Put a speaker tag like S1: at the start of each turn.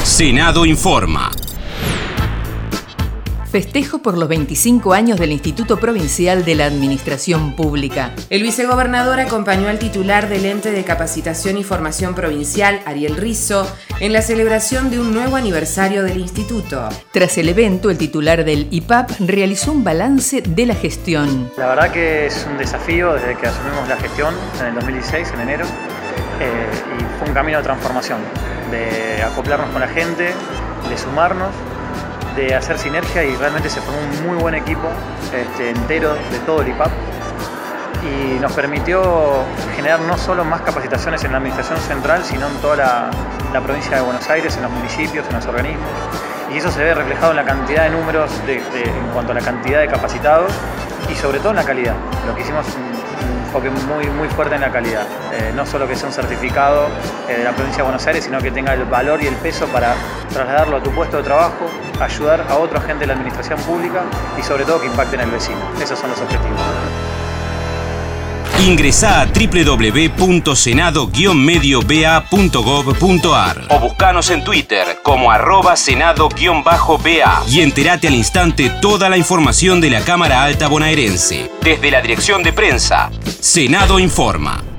S1: Senado Informa.
S2: Festejo por los 25 años del Instituto Provincial de la Administración Pública.
S3: El vicegobernador acompañó al titular del Ente de Capacitación y Formación Provincial, Ariel Rizzo, en la celebración de un nuevo aniversario del instituto.
S2: Tras el evento, el titular del IPAP realizó un balance de la gestión.
S4: La verdad que es un desafío desde que asumimos la gestión en el 2016, en enero, y fue un camino de transformación, de acoplarnos con la gente, de sumarnos, de hacer sinergia, y realmente se formó un muy buen equipo entero de todo el IPAP, y nos permitió generar no solo más capacitaciones en la administración central, sino en toda la provincia de Buenos Aires, en los municipios, en los organismos, y eso se ve reflejado en la cantidad de números en cuanto a la cantidad de capacitados y sobre todo en la calidad. Lo que hicimos un enfoque muy fuerte en la calidad, no solo que sea un certificado de la provincia de Buenos Aires, sino que tenga el valor y el peso para trasladarlo a tu puesto de trabajo, ayudar a otro agente de la administración pública y sobre todo que impacte en el vecino. Esos son los objetivos.
S1: Ingresá a www.senado-medioba.gov.ar o buscanos en Twitter como @senado-ba y entérate al instante toda la información de la Cámara Alta Bonaerense. Desde la Dirección de Prensa, Senado Informa.